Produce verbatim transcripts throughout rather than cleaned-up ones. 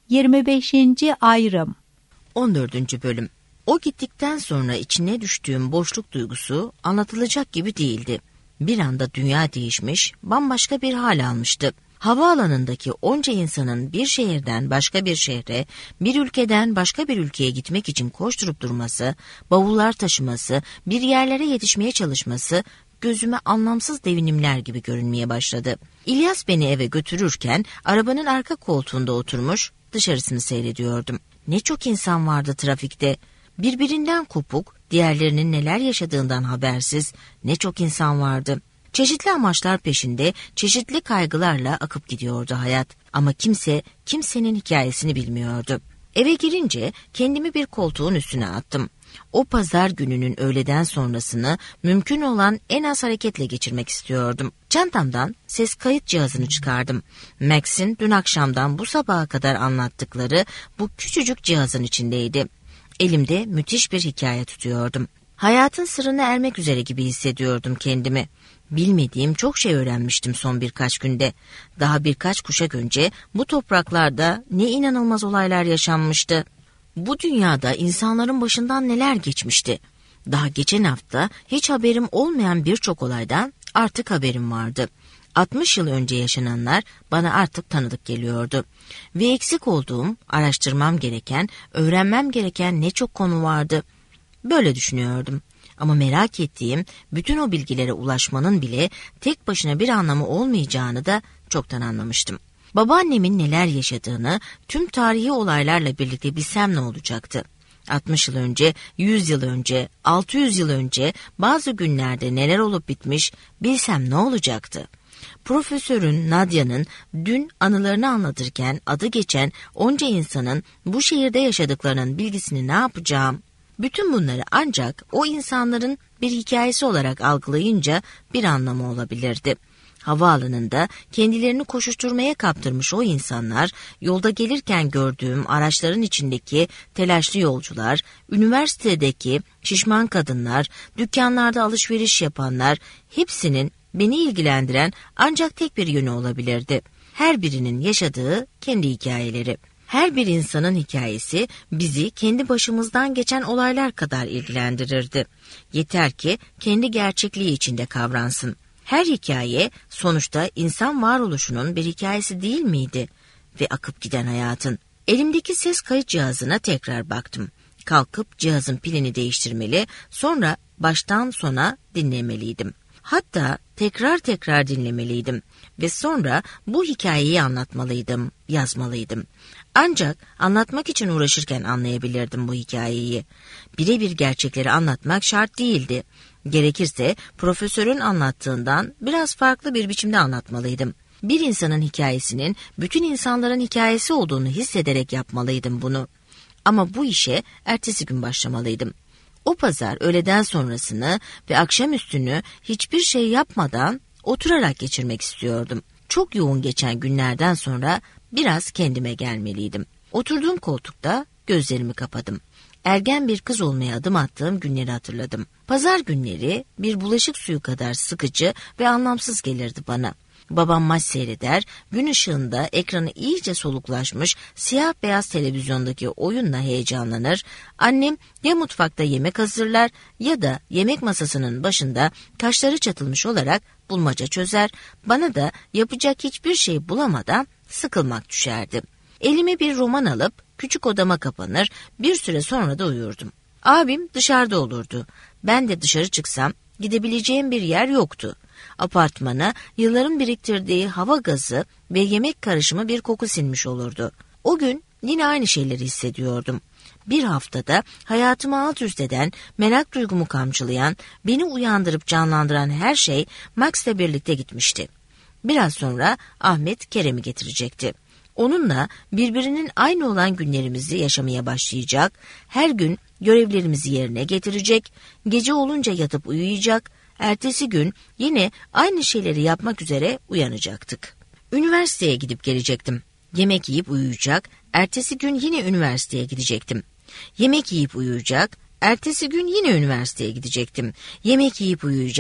yirmi beşinci ayrım. on dördüncü bölüm. O gittikten sonra içine düştüğüm boşluk duygusu anlatılacak gibi değildi. Bir anda dünya değişmiş, bambaşka bir hal almıştı. Havaalanındaki onca insanın bir şehirden başka bir şehre, bir ülkeden başka bir ülkeye gitmek için koşturup durması, bavullar taşıması, bir yerlere yetişmeye çalışması gözüme anlamsız devinimler gibi görünmeye başladı. İlyas beni eve götürürken arabanın arka koltuğunda oturmuş dışarısını seyrediyordum. Ne çok insan vardı trafikte. Birbirinden kopuk, diğerlerinin neler yaşadığından habersiz ne çok insan vardı. Çeşitli amaçlar peşinde, çeşitli kaygılarla akıp gidiyordu hayat. Ama kimse, kimsenin hikayesini bilmiyordu. Eve girince kendimi bir koltuğun üstüne attım. O pazar gününün öğleden sonrasını mümkün olan en az hareketle geçirmek istiyordum. Çantamdan ses kayıt cihazını çıkardım. Max'in dün akşamdan bu sabaha kadar anlattıkları bu küçücük cihazın içindeydi. Elimde müthiş bir hikaye tutuyordum. Hayatın sırrına ermek üzere gibi hissediyordum kendimi. Bilmediğim çok şey öğrenmiştim son birkaç günde. Daha birkaç kuşak önce bu topraklarda ne inanılmaz olaylar yaşanmıştı. Bu dünyada insanların başından neler geçmişti. Daha geçen hafta hiç haberim olmayan birçok olaydan artık haberim vardı. altmış yıl önce yaşananlar bana artık tanıdık geliyordu. Ve eksik olduğum, araştırmam gereken, öğrenmem gereken ne çok konu vardı. Böyle düşünüyordum. Ama merak ettiğim bütün o bilgilere ulaşmanın bile tek başına bir anlamı olmayacağını da çoktan anlamıştım. Babaannemin neler yaşadığını tüm tarihi olaylarla birlikte bilsem ne olacaktı? altmış yıl önce, yüz yıl önce, altı yüz yıl önce bazı günlerde neler olup bitmiş bilsem ne olacaktı? Profesörün Nadia'nın dün anılarını anlatırken adı geçen onca insanın bu şehirde yaşadıklarının bilgisini ne yapacağım? Bütün bunları ancak o insanların bir hikayesi olarak algılayınca bir anlamı olabilirdi. Havaalanında kendilerini koşuşturmaya kaptırmış o insanlar, yolda gelirken gördüğüm araçların içindeki telaşlı yolcular, üniversitedeki şişman kadınlar, dükkanlarda alışveriş yapanlar, hepsinin beni ilgilendiren ancak tek bir yönü olabilirdi. Her birinin yaşadığı kendi hikayeleri. Her bir insanın hikayesi bizi kendi başımızdan geçen olaylar kadar ilgilendirirdi. Yeter ki kendi gerçekliği içinde kavransın. Her hikaye sonuçta insan varoluşunun bir hikayesi değil miydi? Ve akıp giden hayatın. Elimdeki ses kayıt cihazına tekrar baktım. Kalkıp cihazın pilini değiştirmeli, sonra baştan sona dinlemeliydim. Hatta tekrar tekrar dinlemeliydim ve sonra bu hikayeyi anlatmalıydım, yazmalıydım. Ancak anlatmak için uğraşırken anlayabilirdim bu hikayeyi. Birebir gerçekleri anlatmak şart değildi. Gerekirse profesörün anlattığından biraz farklı bir biçimde anlatmalıydım. Bir insanın hikayesinin bütün insanların hikayesi olduğunu hissederek yapmalıydım bunu. Ama bu işe ertesi gün başlamalıydım. O pazar öğleden sonrasını ve akşamüstünü hiçbir şey yapmadan oturarak geçirmek istiyordum. Çok yoğun geçen günlerden sonra biraz kendime gelmeliydim. Oturduğum koltukta gözlerimi kapadım. Ergen bir kız olmaya adım attığım günleri hatırladım. Pazar günleri bir bulaşık suyu kadar sıkıcı ve anlamsız gelirdi bana. Babam maç seyreder, gün ışığında ekranı iyice soluklaşmış siyah beyaz televizyondaki oyunla heyecanlanır, annem ya mutfakta yemek hazırlar ya da yemek masasının başında kaşları çatılmış olarak bulmaca çözer, bana da yapacak hiçbir şey bulamadan sıkılmak düşerdi. Elime bir roman alıp küçük odama kapanır, bir süre sonra da uyurdum. Abim dışarıda olurdu. Ben de dışarı çıksam gidebileceğim bir yer yoktu. Apartmana yılların biriktirdiği hava gazı ve yemek karışımı bir koku sinmiş olurdu. O gün yine aynı şeyleri hissediyordum. Bir haftada hayatımı alt üst eden, merak duygumu kamçılayan, beni uyandırıp canlandıran her şey Max'le birlikte gitmişti. Biraz sonra Ahmet Kerem'i getirecekti. Onunla birbirinin aynı olan günlerimizi yaşamaya başlayacak, her gün görevlerimizi yerine getirecek, gece olunca yatıp uyuyacak, ertesi gün yine aynı şeyleri yapmak üzere uyanacaktık. Üniversiteye gidip gelecektim. Yemek yiyip uyuyacak, ertesi gün yine üniversiteye gidecektim. Yemek yiyip uyuyacak, ertesi gün yine üniversiteye gidecektim. Yemek yiyip uyuyacak,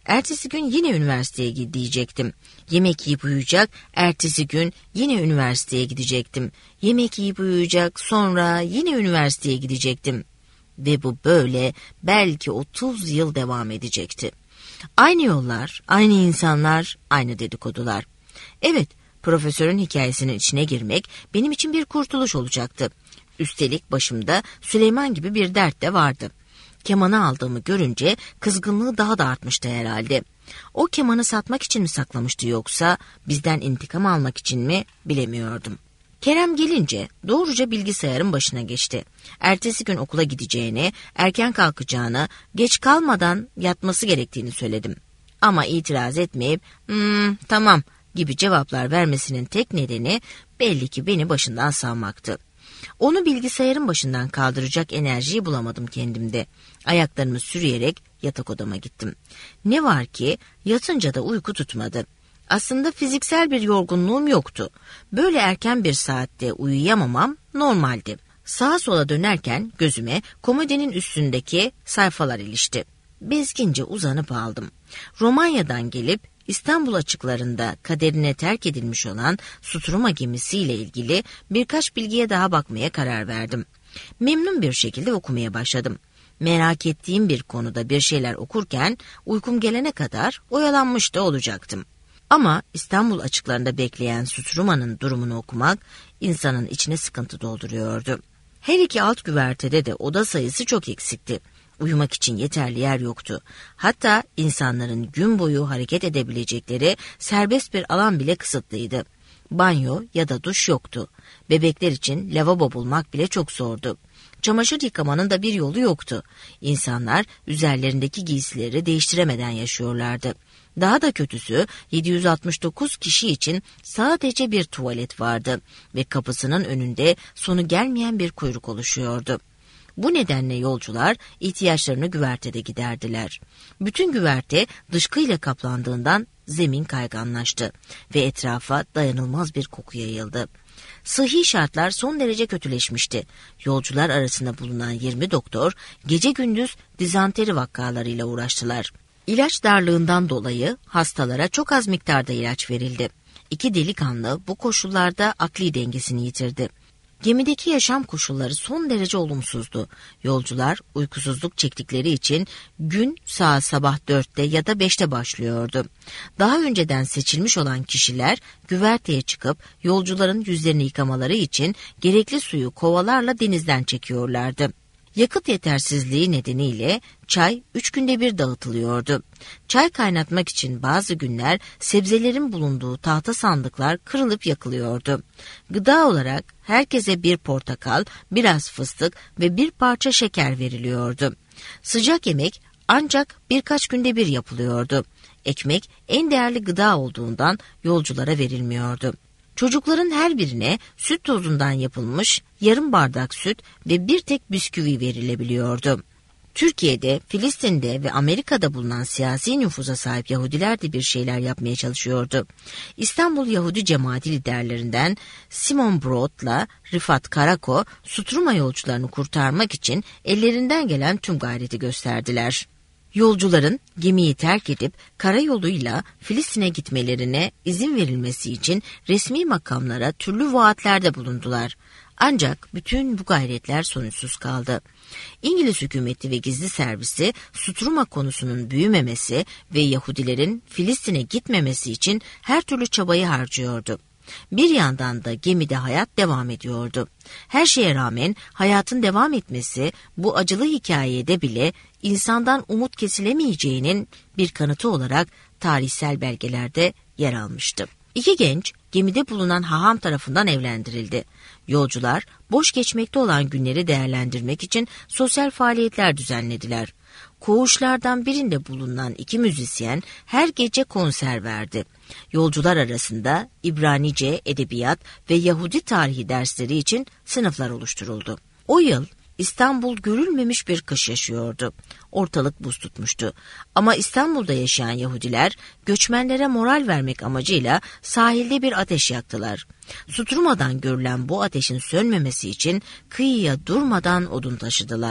Ertesi gün yine üniversiteye gidecektim. Yemek yiyip uyuyacak, ertesi gün yine üniversiteye gidecektim. Yemek yiyip uyuyacak, sonra yine üniversiteye gidecektim. Ve bu böyle belki otuz yıl devam edecekti. Aynı yollar, aynı insanlar, aynı dedikodular. Evet, profesörün hikayesinin içine girmek benim için bir kurtuluş olacaktı. Üstelik başımda Süleyman gibi bir dert de vardı. Kemanı aldığımı görünce kızgınlığı daha da artmıştı herhalde. O kemanı satmak için mi saklamıştı yoksa bizden intikam almak için mi bilemiyordum. Kerem gelince doğruca bilgisayarın başına geçti. Ertesi gün okula gideceğini, erken kalkacağını, geç kalmadan yatması gerektiğini söyledim. Ama itiraz etmeyip hmm, tamam gibi cevaplar vermesinin tek nedeni belli ki beni başından savmaktı. Onu bilgisayarın başından kaldıracak enerjiyi bulamadım kendimde. Ayaklarımı sürüyerek yatak odama gittim. Ne var ki yatınca da uyku tutmadı. Aslında fiziksel bir yorgunluğum yoktu. Böyle erken bir saatte uyuyamamam normaldi. Sağa sola dönerken gözüme komodinin üstündeki sayfalar ilişti. Bezgince uzanıp aldım. Romanya'dan gelip İstanbul açıklarında kaderine terk edilmiş olan Sutruma gemisiyle ilgili birkaç bilgiye daha bakmaya karar verdim. Memnun bir şekilde okumaya başladım. Merak ettiğim bir konuda bir şeyler okurken uykum gelene kadar oyalanmış da olacaktım. Ama İstanbul açıklarında bekleyen Sutruma'nın durumunu okumak insanın içine sıkıntı dolduruyordu. Her iki alt güvertede de oda sayısı çok eksikti. Uyumak için yeterli yer yoktu. Hatta insanların gün boyu hareket edebilecekleri serbest bir alan bile kısıtlıydı. Banyo ya da duş yoktu. Bebekler için lavabo bulmak bile çok zordu. Çamaşır yıkamanın da bir yolu yoktu. İnsanlar üzerlerindeki giysileri değiştiremeden yaşıyorlardı. Daha da kötüsü yedi yüz altmış dokuz kişi için sadece bir tuvalet vardı ve kapısının önünde sonu gelmeyen bir kuyruk oluşuyordu. Bu nedenle yolcular ihtiyaçlarını güvertede giderdiler. Bütün güverte dışkıyla kaplandığından zemin kayganlaştı ve etrafa dayanılmaz bir koku yayıldı. Sıhhi şartlar son derece kötüleşmişti. Yolcular arasında bulunan yirmi doktor gece gündüz dizanteri vakalarıyla uğraştılar. İlaç darlığından dolayı hastalara çok az miktarda ilaç verildi. İki delikanlı bu koşullarda akli dengesini yitirdi. Gemideki yaşam koşulları son derece olumsuzdu. Yolcular uykusuzluk çektikleri için gün saat sabah dörtte ya da beşte başlıyordu. Daha önceden seçilmiş olan kişiler güverteye çıkıp yolcuların yüzlerini yıkamaları için gerekli suyu kovalarla denizden çekiyorlardı. Yakıt yetersizliği nedeniyle çay üç günde bir dağıtılıyordu. Çay kaynatmak için bazı günler sebzelerin bulunduğu tahta sandıklar kırılıp yakılıyordu. Gıda olarak herkese bir portakal, biraz fıstık ve bir parça şeker veriliyordu. Sıcak yemek ancak birkaç günde bir yapılıyordu. Ekmek en değerli gıda olduğundan yolculara verilmiyordu. Çocukların her birine süt tozundan yapılmış yarım bardak süt ve bir tek bisküvi verilebiliyordu. Türkiye'de, Filistin'de ve Amerika'da bulunan siyasi nüfuza sahip Yahudiler de bir şeyler yapmaya çalışıyordu. İstanbul Yahudi cemaati liderlerinden Simon Broad'la Rifat Karako, Sutruma yolcularını kurtarmak için ellerinden gelen tüm gayreti gösterdiler. Yolcuların gemiyi terk edip karayoluyla Filistin'e gitmelerine izin verilmesi için resmi makamlara türlü vaatlerde bulundular. Ancak bütün bu gayretler sonuçsuz kaldı. İngiliz hükümeti ve gizli servisi Sutruma konusunun büyümemesi ve Yahudilerin Filistin'e gitmemesi için her türlü çabayı harcıyordu. Bir yandan da gemide hayat devam ediyordu. Her şeye rağmen hayatın devam etmesi bu acılı hikayede bile insandan umut kesilemeyeceğinin bir kanıtı olarak tarihsel belgelerde yer almıştı. İki genç gemide bulunan haham tarafından evlendirildi. Yolcular boş geçmekte olan günleri değerlendirmek için sosyal faaliyetler düzenlediler. Koğuşlardan birinde bulunan iki müzisyen her gece konser verdi. Yolcular arasında İbranice, edebiyat ve Yahudi tarihi dersleri için sınıflar oluşturuldu. O yıl İstanbul görülmemiş bir kış yaşıyordu. Ortalık buz tutmuştu. Ama İstanbul'da yaşayan Yahudiler göçmenlere moral vermek amacıyla sahilde bir ateş yaktılar. Sutruma'dan görülen bu ateşin sönmemesi için kıyıya durmadan odun taşıdılar.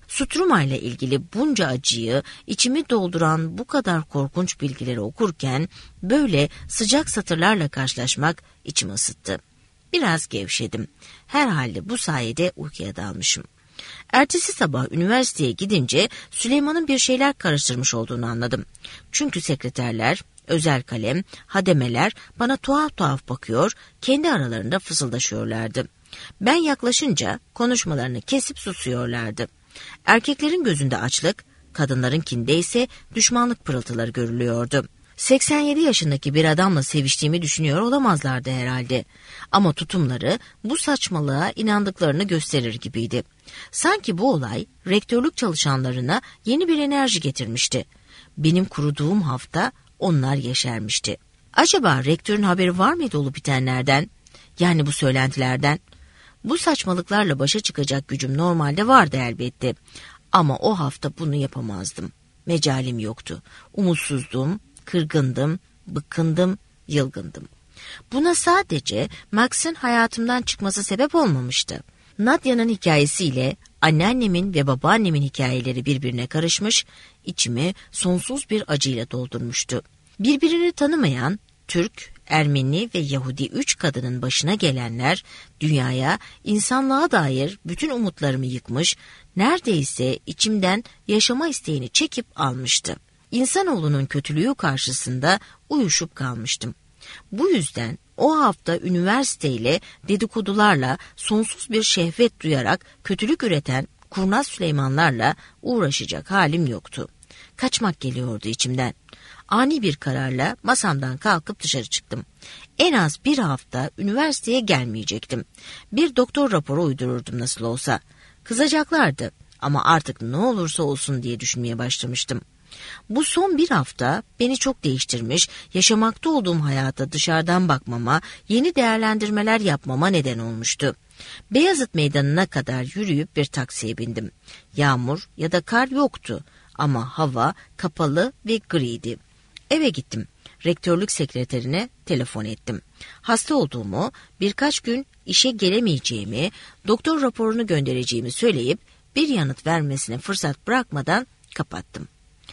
Struma ile ilgili bunca acıyı, içimi dolduran bu kadar korkunç bilgileri okurken böyle sıcak satırlarla karşılaşmak içimi ısıttı. Biraz gevşedim. Herhalde bu sayede uykuya dalmışım. Ertesi sabah üniversiteye gidince Süleyman'ın bir şeyler karıştırmış olduğunu anladım. Çünkü sekreterler, özel kalem, hademeler bana tuhaf tuhaf bakıyor, kendi aralarında fısıldaşıyorlardı. Ben yaklaşınca konuşmalarını kesip susuyorlardı. Erkeklerin gözünde açlık, kadınlarınkinde ise düşmanlık pırıltıları görülüyordu. seksen yedi yaşındaki bir adamla seviştiğimi düşünüyor olamazlardı herhalde. Ama tutumları bu saçmalığa inandıklarını gösterir gibiydi. Sanki bu olay rektörlük çalışanlarına yeni bir enerji getirmişti. Benim kuruduğum hafta onlar yeşermişti. Acaba rektörün haberi var mıydı olup bitenlerden? Yani bu söylentilerden? Bu saçmalıklarla başa çıkacak gücüm normalde vardı elbette. Ama o hafta bunu yapamazdım. Mecalim yoktu. Umutsuzdum, kırgındım, bıkkındım, yılgındım. Buna sadece Max'ın hayatımdan çıkması sebep olmamıştı. Nadia'nın hikayesiyle anneannemin ve babaannemin hikayeleri birbirine karışmış, içimi sonsuz bir acıyla doldurmuştu. Birbirini tanımayan Türk, Ermeni ve Yahudi üç kadının başına gelenler dünyaya, insanlığa dair bütün umutlarımı yıkmış, neredeyse içimden yaşama isteğini çekip almıştı. İnsanoğlunun kötülüğü karşısında uyuşup kalmıştım. Bu yüzden o hafta üniversiteyle dedikodularla sonsuz bir şehvet duyarak kötülük üreten kurnaz Süleymanlarla uğraşacak halim yoktu. Kaçmak geliyordu içimden. Ani bir kararla masamdan kalkıp dışarı çıktım. En az bir hafta üniversiteye gelmeyecektim. Bir doktor raporu uydururdum nasıl olsa. Kızacaklardı ama artık ne olursa olsun diye düşünmeye başlamıştım. Bu son bir hafta beni çok değiştirmiş, yaşamakta olduğum hayata dışarıdan bakmama, yeni değerlendirmeler yapmama neden olmuştu. Beyazıt Meydanı'na kadar yürüyüp bir taksiye bindim. Yağmur ya da kar yoktu ama hava kapalı ve griydi. Eve gittim. Rektörlük sekreterine telefon ettim. Hasta olduğumu, birkaç gün işe gelemeyeceğimi, doktor raporunu göndereceğimi söyleyip bir yanıt vermesine fırsat bırakmadan kapattım.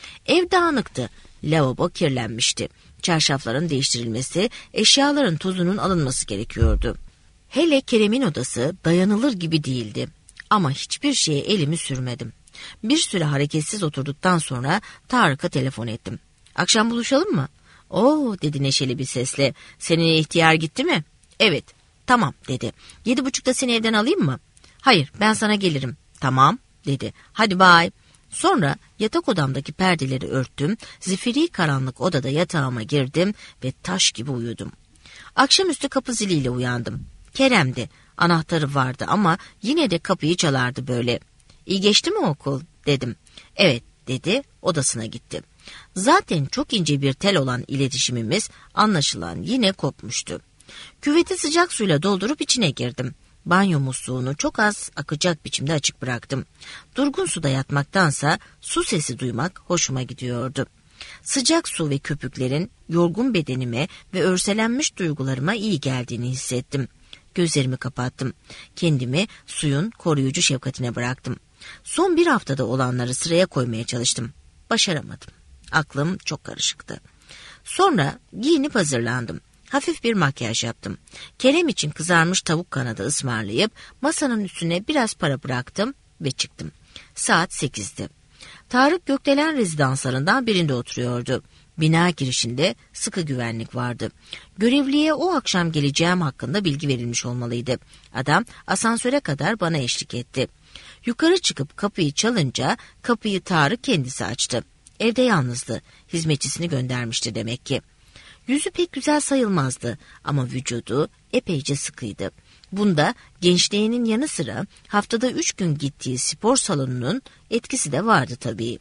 Ev dağınıktı, lavabo kirlenmişti. Çarşafların değiştirilmesi, eşyaların tozunun alınması gerekiyordu. Hele Kerem'in odası dayanılır gibi değildi. Ama hiçbir şeye elimi sürmedim. Bir süre hareketsiz oturduktan sonra Tarık'a telefon ettim. Akşam buluşalım mı? Oo dedi neşeli bir sesle. Senin ihtiyar gitti mi? Evet. Tamam dedi. Yedi buçukta seni evden alayım mı? Hayır ben sana gelirim. Tamam dedi. Hadi bye. Sonra yatak odamdaki perdeleri örttüm, zifiri karanlık odada yatağıma girdim ve taş gibi uyudum. Akşamüstü kapı ziliyle uyandım. Kerem'di, anahtarı vardı ama yine de kapıyı çalardı böyle. İyi geçti mi okul dedim. Evet dedi, odasına gitti. Zaten çok ince bir tel olan iletişimimiz anlaşılan yine kopmuştu. Küveti sıcak suyla doldurup içine girdim. Banyo musluğunu çok az akacak biçimde açık bıraktım. Durgun suda yatmaktansa su sesi duymak hoşuma gidiyordu. Sıcak su ve köpüklerin yorgun bedenime ve örselenmiş duygularıma iyi geldiğini hissettim. Gözlerimi kapattım. Kendimi suyun koruyucu şefkatine bıraktım. Son bir haftada olanları sıraya koymaya çalıştım. Başaramadım. Aklım çok karışıktı. Sonra giyinip hazırlandım. Hafif bir makyaj yaptım. Kerem için kızarmış tavuk kanadı ısmarlayıp masanın üstüne biraz para bıraktım ve çıktım. Saat sekizdi. Tarık gökdelen rezidanslarından birinde oturuyordu. Bina girişinde sıkı güvenlik vardı. Görevliye o akşam geleceğim hakkında bilgi verilmiş olmalıydı. Adam asansöre kadar bana eşlik etti. Yukarı çıkıp kapıyı çalınca kapıyı Tarık kendisi açtı. Evde yalnızdı. Hizmetçisini göndermişti demek ki. Yüzü pek güzel sayılmazdı ama vücudu epeyce sıkıydı. Bunda gençliğinin yanı sıra haftada üç gün gittiği spor salonunun etkisi de vardı tabii.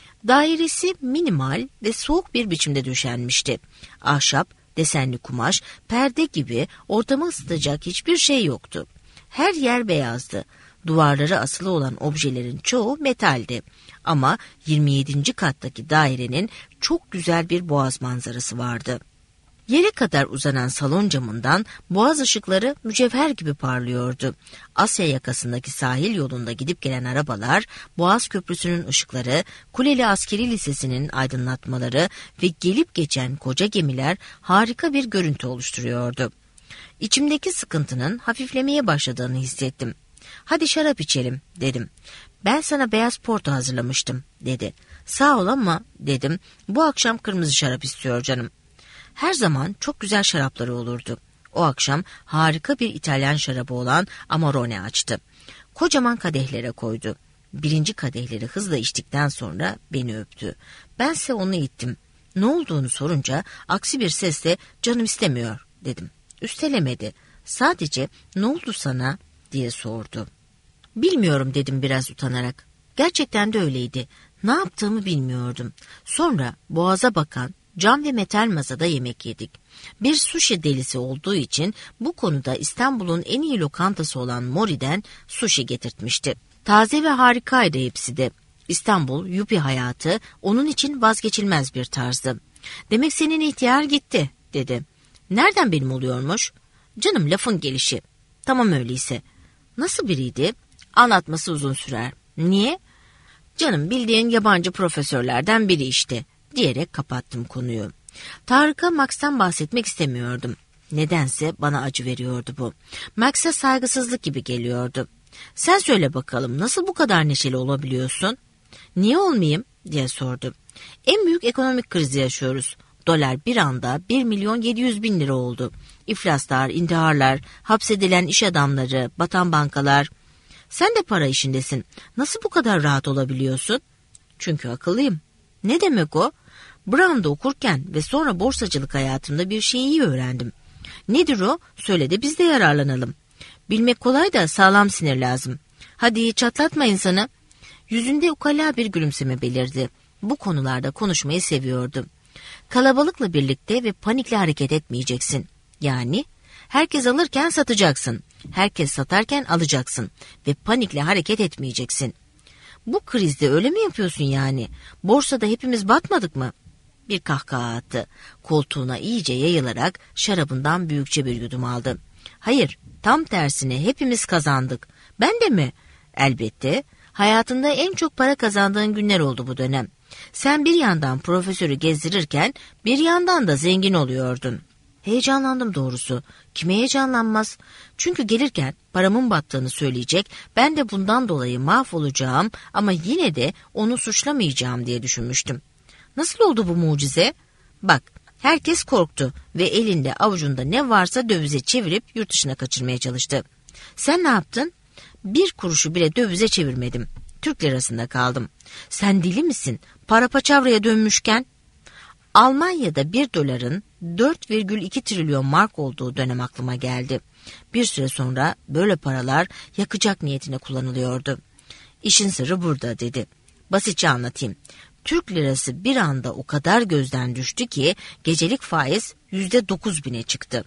Dairesi minimal ve soğuk bir biçimde döşenmişti. Ahşap, desenli kumaş, perde gibi ortamı ısıtacak hiçbir şey yoktu. Her yer beyazdı. Duvarlara asılı olan objelerin çoğu metaldi. Ama yirmi yedinci kattaki dairenin çok güzel bir boğaz manzarası vardı. Yere kadar uzanan salon camından boğaz ışıkları mücevher gibi parlıyordu. Asya yakasındaki sahil yolunda gidip gelen arabalar, Boğaz Köprüsü'nün ışıkları, Kuleli Askeri Lisesi'nin aydınlatmaları ve gelip geçen koca gemiler harika bir görüntü oluşturuyordu. İçimdeki sıkıntının hafiflemeye başladığını hissettim. "Hadi şarap içelim," dedim. "Ben sana beyaz porto hazırlamıştım," dedi. "Sağ ol ama," dedim, "bu akşam kırmızı şarap istiyor canım." Her zaman çok güzel şarapları olurdu. O akşam harika bir İtalyan şarabı olan Amarone açtı. Kocaman kadehlere koydu. Birinci kadehleri hızla içtikten sonra beni öptü. Bense onu ittim. Ne olduğunu sorunca aksi bir sesle "Canım istemiyor," dedim. Üstelemedi. Sadece "Ne oldu sana?" diye sordu. "Bilmiyorum," dedim biraz utanarak. Gerçekten de öyleydi. Ne yaptığımı bilmiyordum. Sonra boğaza bakan cam ve metal masada yemek yedik. Bir sushi delisi olduğu için bu konuda İstanbul'un en iyi lokantası olan Mori'den sushi getirtmişti. Taze ve harikaydı hepsi de. İstanbul, yuppie hayatı onun için vazgeçilmez bir tarzdı. "Demek senin ihtiyar gitti," dedi. "Nereden benim oluyormuş?" "Canım, lafın gelişi." "Tamam öyleyse." "Nasıl biriydi?" "Anlatması uzun sürer." "Niye?" "Canım, bildiğin yabancı profesörlerden biri işte," diyerek kapattım konuyu. Tarık'a Max'tan bahsetmek istemiyordum. Nedense bana acı veriyordu bu. Max'a saygısızlık gibi geliyordu. "Sen söyle bakalım, nasıl bu kadar neşeli olabiliyorsun?" "Niye olmayayım?" diye sordu. "En büyük ekonomik krizi yaşıyoruz. Dolar bir anda bir milyon yedi yüz bin lira oldu. İflaslar, intiharlar, hapsedilen iş adamları, batan bankalar. Sen de para işindesin. Nasıl bu kadar rahat olabiliyorsun?" "Çünkü akıllıyım." "Ne demek o?" "Brown'da okurken ve sonra borsacılık hayatımda bir şeyi iyi öğrendim." "Nedir o? Söyle de biz de yararlanalım." "Bilmek kolay da sağlam sinir lazım." "Hadi çatlatma insanı." Yüzünde ukala bir gülümseme belirdi. Bu konularda konuşmayı seviyordu. "Kalabalıkla birlikte ve panikle hareket etmeyeceksin. Yani herkes alırken satacaksın. Herkes satarken alacaksın. Ve panikle hareket etmeyeceksin." "Bu krizde öyle mi yapıyorsun yani? Borsada hepimiz batmadık mı?" Bir kahkaha attı. Koltuğuna iyice yayılarak şarabından büyükçe bir yudum aldı. "Hayır, tam tersine hepimiz kazandık." "Ben de mi?" "Elbette. Hayatında en çok para kazandığın günler oldu bu dönem. Sen bir yandan profesörü gezdirirken bir yandan da zengin oluyordun." Heyecanlandım doğrusu. Kime heyecanlanmaz? Çünkü gelirken paramın battığını söyleyecek, ben de bundan dolayı mahvolacağım ama yine de onu suçlamayacağım diye düşünmüştüm. Nasıl oldu bu mucize? Bak, herkes korktu ve elinde avucunda ne varsa dövize çevirip yurt dışına kaçırmaya çalıştı. Sen ne yaptın? Bir kuruşu bile dövize çevirmedim. Türk lirasında kaldım. Sen deli misin? Para paçavraya dönmüşken. Almanya'da bir doların dört virgül iki trilyon mark olduğu dönem aklıma geldi. Bir süre sonra böyle paralar yakacak niyetine kullanılıyordu. "İşin sırrı burada," dedi. "Basitçe anlatayım. Türk lirası bir anda o kadar gözden düştü ki gecelik faiz yüzde dokuz bine çıktı.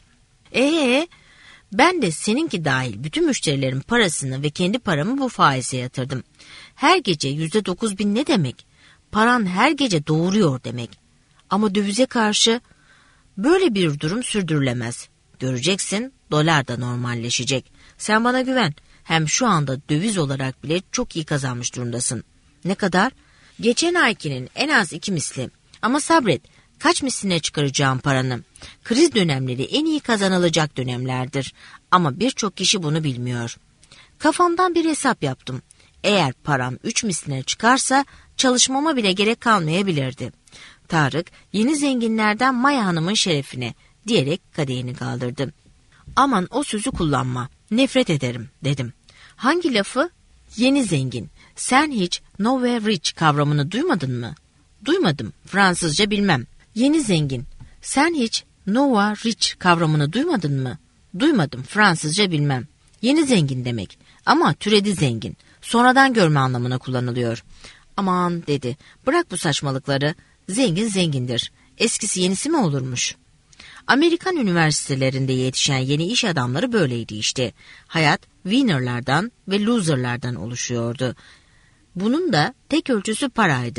Ee, ben de seninki dahil bütün müşterilerin parasını ve kendi paramı bu faize yatırdım. Her gece yüzde dokuz bin ne demek? Paran her gece doğuruyor demek. Ama dövize karşı böyle bir durum sürdürülemez. Göreceksin, dolar da normalleşecek. Sen bana güven. Hem şu anda döviz olarak bile çok iyi kazanmış durumdasın." "Ne kadar?" "Geçen aykinin en az iki misli. Ama sabret, kaç misline çıkaracağım paranı. Kriz dönemleri en iyi kazanılacak dönemlerdir. Ama birçok kişi bunu bilmiyor." Kafamdan bir hesap yaptım. Eğer param üç misline çıkarsa çalışmama bile gerek kalmayabilirdi. Tarık, "Yeni zenginlerden Maya Hanım'ın şerefine," diyerek kadehini kaldırdı. "Aman o sözü kullanma. Nefret ederim," dedim. "Hangi lafı?" "Yeni zengin. Sen hiç nouveau rich kavramını duymadın mı?" "Duymadım. Fransızca bilmem." "Yeni zengin. Sen hiç nouveau rich kavramını duymadın mı?" "Duymadım. Fransızca bilmem." "Yeni zengin demek. Ama türedi zengin. Sonradan görme anlamına kullanılıyor." "Aman," dedi. "Bırak bu saçmalıkları. Zengin zengindir. Eskisi yenisi mi olurmuş?" Amerikan üniversitelerinde yetişen yeni iş adamları böyleydi işte. Hayat winner'lardan ve loser'lardan oluşuyordu. Bunun da tek ölçüsü paraydı.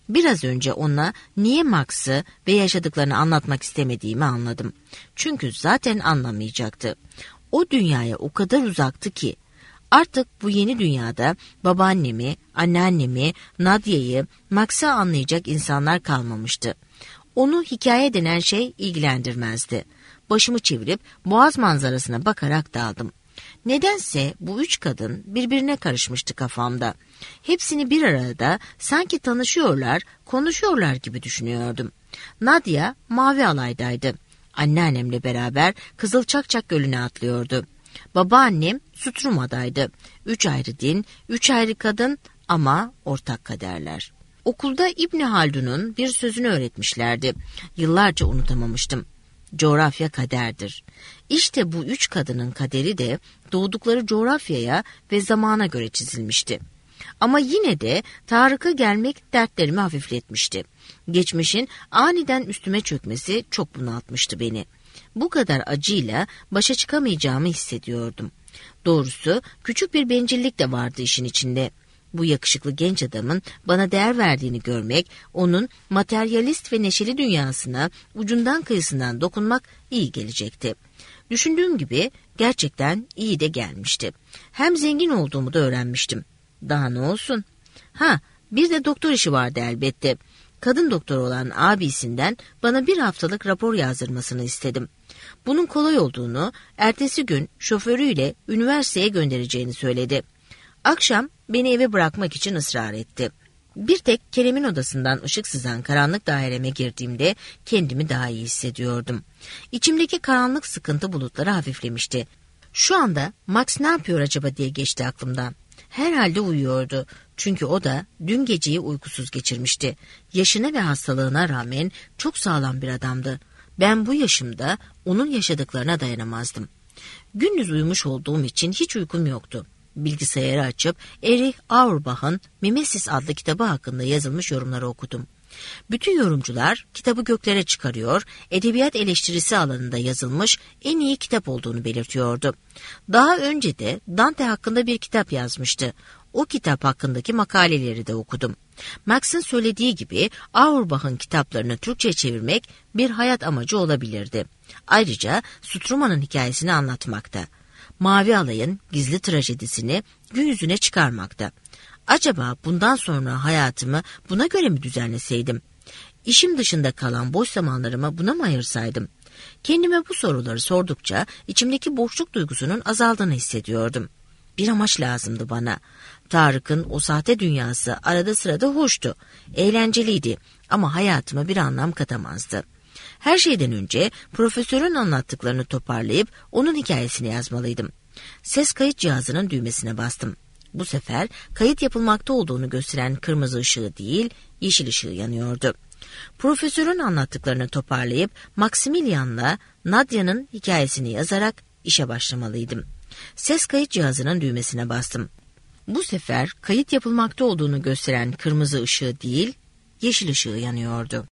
Biraz önce ona niye Max'ı ve yaşadıklarını anlatmak istemediğimi anladım. Çünkü zaten anlamayacaktı. O dünyaya o kadar uzaktı ki. Artık bu yeni dünyada babaannemi, anneannemi, Nadia'yı, Max'ı anlayacak insanlar kalmamıştı. Onu hikaye denen şey ilgilendirmezdi. Başımı çevirip boğaz manzarasına bakarak daldım. Nedense bu üç kadın birbirine karışmıştı kafamda. Hepsini bir arada sanki tanışıyorlar, konuşuyorlar gibi düşünüyordum. Nadia mavi alaydaydı. Anneannemle beraber Kızılçakçak Gölü'ne atlıyordu. Babaannem Sutruma'daydı. Üç ayrı din, üç ayrı kadın ama ortak kaderler. Okulda İbni Haldun'un bir sözünü öğretmişlerdi. Yıllarca unutamamıştım. Coğrafya kaderdir. İşte bu üç kadının kaderi de doğdukları coğrafyaya ve zamana göre çizilmişti. Ama yine de Tarık'a gelmek dertlerimi hafifletmişti. Geçmişin aniden üstüme çökmesi çok bunaltmıştı beni. Bu kadar acıyla başa çıkamayacağımı hissediyordum. Doğrusu küçük bir bencillik de vardı işin içinde. Bu yakışıklı genç adamın bana değer verdiğini görmek, onun materyalist ve neşeli dünyasına ucundan kıyısından dokunmak iyi gelecekti. Düşündüğüm gibi gerçekten iyi de gelmişti. Hem zengin olduğumu da öğrenmiştim. Daha ne olsun? Ha, bir de doktor işi vardı elbette. Kadın doktor olan abisinden bana bir haftalık rapor yazdırmasını istedim. Bunun kolay olduğunu, ertesi gün şoförüyle üniversiteye göndereceğini söyledi. Akşam beni eve bırakmak için ısrar etti. Bir tek Kerem'in odasından ışık sızan karanlık daireme girdiğimde kendimi daha iyi hissediyordum. İçimdeki karanlık sıkıntı bulutları hafiflemişti. Şu anda Max ne yapıyor acaba diye geçti aklımdan. Herhalde uyuyordu. Çünkü o da dün geceyi uykusuz geçirmişti. Yaşına ve hastalığına rağmen çok sağlam bir adamdı. Ben bu yaşımda onun yaşadıklarına dayanamazdım. Gündüz uyumuş olduğum için hiç uykum yoktu. Bilgisayarı açıp Erich Auerbach'ın Mimesis adlı kitabı hakkında yazılmış yorumları okudum. Bütün yorumcular kitabı göklere çıkarıyor, edebiyat eleştirisi alanında yazılmış en iyi kitap olduğunu belirtiyordu. Daha önce de Dante hakkında bir kitap yazmıştı. O kitap hakkındaki makaleleri de okudum. Max'ın söylediği gibi Auerbach'ın kitaplarını Türkçe'ye çevirmek bir hayat amacı olabilirdi. Ayrıca Sutruma'nın hikayesini anlatmakta. Mavi Alay'ın gizli trajedisini gün yüzüne çıkarmakta. Acaba bundan sonra hayatımı buna göre mi düzenleseydim? İşim dışında kalan boş zamanlarımı buna mı ayırsaydım? Kendime bu soruları sordukça içimdeki boşluk duygusunun azaldığını hissediyordum. Bir amaç lazımdı bana. Tarık'ın o sahte dünyası arada sırada hoştu, eğlenceliydi ama hayatıma bir anlam katamazdı. Her şeyden önce profesörün anlattıklarını toparlayıp onun hikayesini yazmalıydım. Ses kayıt cihazının düğmesine bastım. Bu sefer kayıt yapılmakta olduğunu gösteren kırmızı ışığı değil, yeşil ışığı yanıyordu. Profesörün anlattıklarını toparlayıp Maximilian'la Nadia'nın hikayesini yazarak işe başlamalıydım. Ses kayıt cihazının düğmesine bastım. Bu sefer kayıt yapılmakta olduğunu gösteren kırmızı ışığı değil, yeşil ışığı yanıyordu.